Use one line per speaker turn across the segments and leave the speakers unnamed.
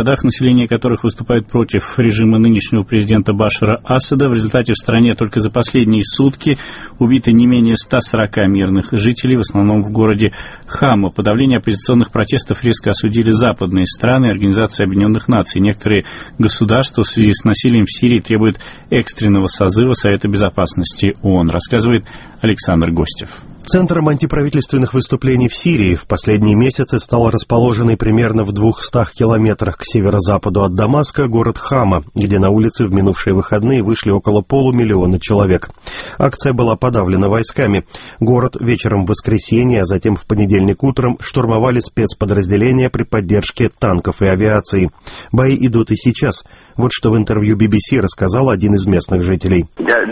городах, население которых выступает против режима нынешнего президента Башара Асада. В результате в стране только за последние сутки убито не менее 140 мирных жителей, в основном в городе Хама. Подавление оппозиционных протестов резко осудили западные страны и Организация Объединенных Наций. Некоторые государства в связи с насилием в Сирии требуют экстренного созыва Совета Безопасности ООН, рассказывает Александр Гостев.
Центром антиправительственных выступлений в Сирии в последние месяцы стал расположенный примерно в 200 километрах к северо-западу от Дамаска город Хама, где на улицы в минувшие выходные вышли около полумиллиона человек. Акция была подавлена войсками. Город вечером в воскресенье, а затем в понедельник утром штурмовали спецподразделения при поддержке танков и авиации. Бои идут и сейчас. Вот что в интервью BBC рассказал один из местных жителей.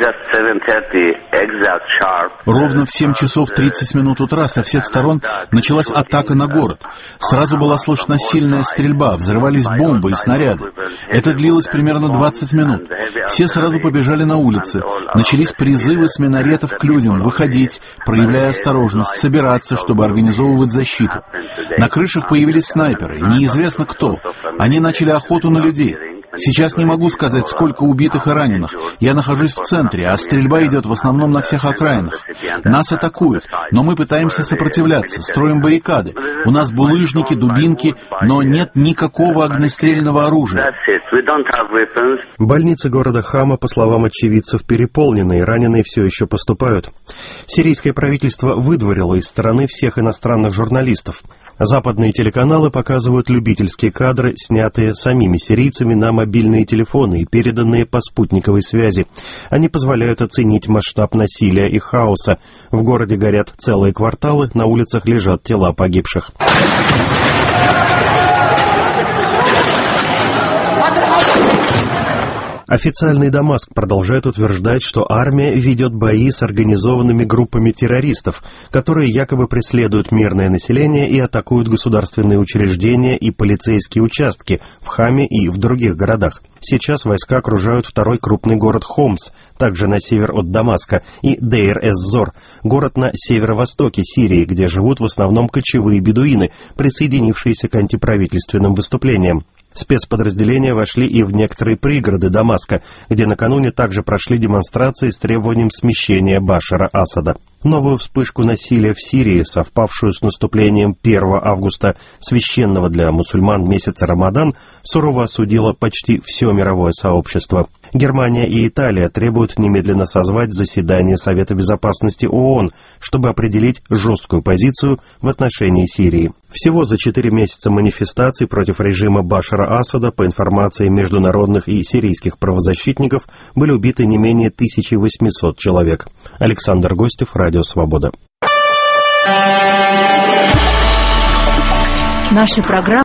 Ровно в 7 часов 30 минут утра со всех сторон началась атака на город. Сразу была слышна сильная стрельба, взрывались бомбы и снаряды. Это длилось примерно 20 минут. Все сразу побежали на улицы. Начались призывы с минаретов к людям выходить, проявляя осторожность, собираться, чтобы организовывать защиту. На крышах появились снайперы, неизвестно кто. Они начали охоту на людей. Сейчас не могу сказать, сколько убитых и раненых. Я нахожусь в центре, а стрельба идет в основном на всех окраинах. Нас атакуют, но мы пытаемся сопротивляться, строим баррикады. У нас булыжники, дубинки, но нет никакого огнестрельного оружия.
Больницы города Хама, по словам очевидцев, переполнены, и раненые все еще поступают. Сирийское правительство выдворило из страны всех иностранных журналистов. Западные телеканалы показывают любительские кадры, снятые самими сирийцами на мобильные телефоны и переданные по спутниковой связи. Они позволяют оценить масштаб насилия и хаоса. В городе горят целые кварталы, на улицах лежат тела погибших. Официальный Дамаск продолжает утверждать, что армия ведет бои с организованными группами террористов, которые якобы преследуют мирное население и атакуют государственные учреждения и полицейские участки в Хаме и в других городах. Сейчас войска окружают второй крупный город Хомс, также на север от Дамаска, и Дейр-эз-Зор, город на северо-востоке Сирии, где живут в основном кочевые бедуины, присоединившиеся к антиправительственным выступлениям. Спецподразделения вошли и в некоторые пригороды Дамаска, где накануне также прошли демонстрации с требованием смещения Башара Асада. Новую вспышку насилия в Сирии, совпавшую с наступлением 1 августа священного для мусульман месяца Рамадан, сурово осудило почти все мировое сообщество. Германия и Италия требуют немедленно созвать заседание Совета Безопасности ООН, чтобы определить жесткую позицию в отношении Сирии. Всего за 4 месяца манифестаций против режима Башара Асада, по информации международных и сирийских правозащитников, были убиты не менее 1800 человек. Александр Гостев, Радио Свобода.
Наши программы